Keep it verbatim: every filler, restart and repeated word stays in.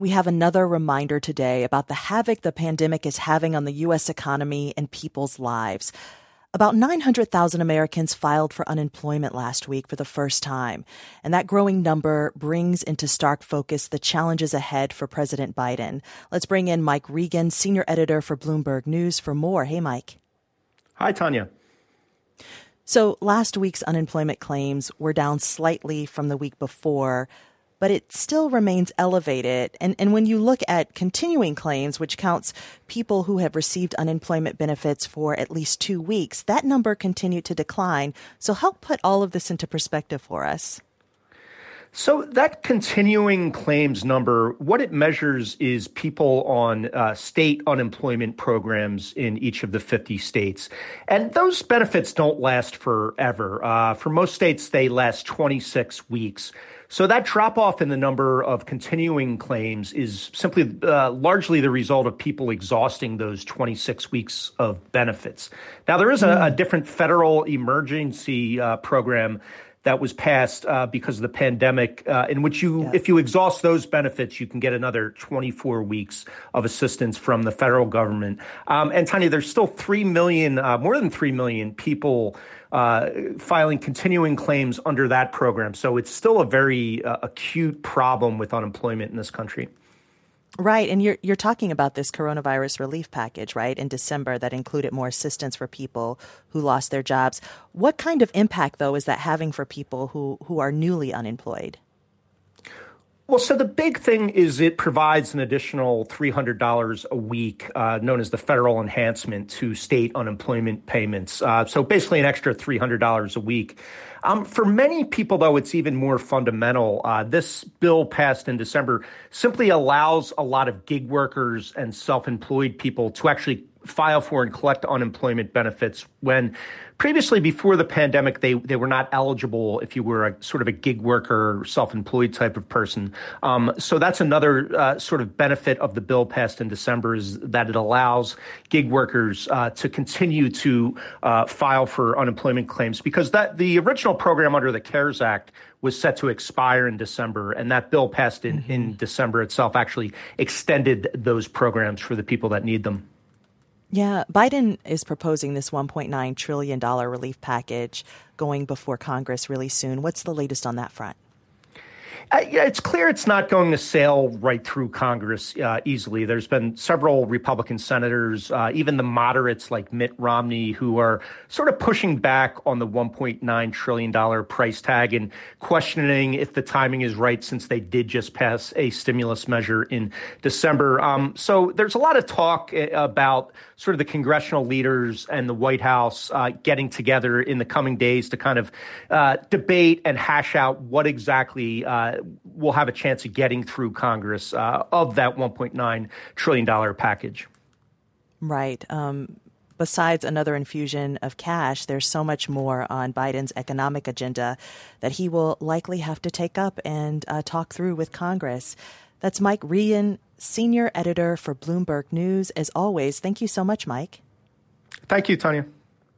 We have another reminder today about the havoc the pandemic is having on the U S economy and people's lives. About nine hundred thousand Americans filed for unemployment last week for the first time, and that growing number brings into stark focus the challenges ahead for President Biden. Let's bring in Mike Regan, senior editor for Bloomberg News, for more. Hey, Mike. Hi, Tanya. So last week's unemployment claims were down slightly from the week before, but it still remains elevated. And, and when you look at continuing claims, which counts people who have received unemployment benefits for at least two weeks, that number continued to decline. So help put all of this into perspective for us. So that continuing claims number, what it measures is people on uh, state unemployment programs in each of the fifty states. And those benefits don't last forever. Uh, for most states, they last twenty-six weeks. So that drop off in the number of continuing claims is simply uh, largely the result of people exhausting those twenty-six weeks of benefits. Now, there is a, a different federal emergency uh, program that was passed uh, because of the pandemic, uh, in which you, yeah. if you exhaust those benefits, you can get another twenty-four weeks of assistance from the federal government. Um, and Tanya, there's still three million, uh, more than three million people uh, filing continuing claims under that program. So it's still a very uh, acute problem with unemployment in this country. Right. And you're you're talking about this coronavirus relief package, right, in December that included more assistance for people who lost their jobs. What kind of impact, though, is that having for people who, who are newly unemployed? Well, so the big thing is it provides an additional three hundred dollars a week, uh, known as the federal enhancement to state unemployment payments. Uh, so basically an extra three hundred dollars a week. Um, for many people, though, it's even more fundamental. Uh, this bill passed in December simply allows a lot of gig workers and self-employed people to actually file for and collect unemployment benefits when previously, before the pandemic, they, they were not eligible if you were a sort of a gig worker, self-employed type of person. Um, so that's another uh, sort of benefit of the bill passed in December, is that it allows gig workers uh, to continue to uh, file for unemployment claims, because that the original program under the CARES Act was set to expire in December, and that bill passed in, mm-hmm. in December itself actually extended those programs for the people that need them. Yeah, Biden is proposing this one point nine trillion dollars relief package going before Congress really soon. What's the latest on that front? Uh, yeah, it's clear it's not going to sail right through Congress uh, easily. There's been several Republican senators, uh, even the moderates like Mitt Romney, who are sort of pushing back on the one point nine trillion dollars price tag and questioning if the timing is right, since they did just pass a stimulus measure in December. Um, so there's a lot of talk about sort of the congressional leaders and the White House uh, getting together in the coming days to kind of uh, debate and hash out what exactly uh, we'll have a chance of getting through Congress uh, of that one point nine trillion dollars package. Right. Um, besides another infusion of cash, there's so much more on Biden's economic agenda that he will likely have to take up and uh, talk through with Congress. That's Mike Regan, senior editor for Bloomberg News. As always, thank you so much, Mike. Thank you, Tanya.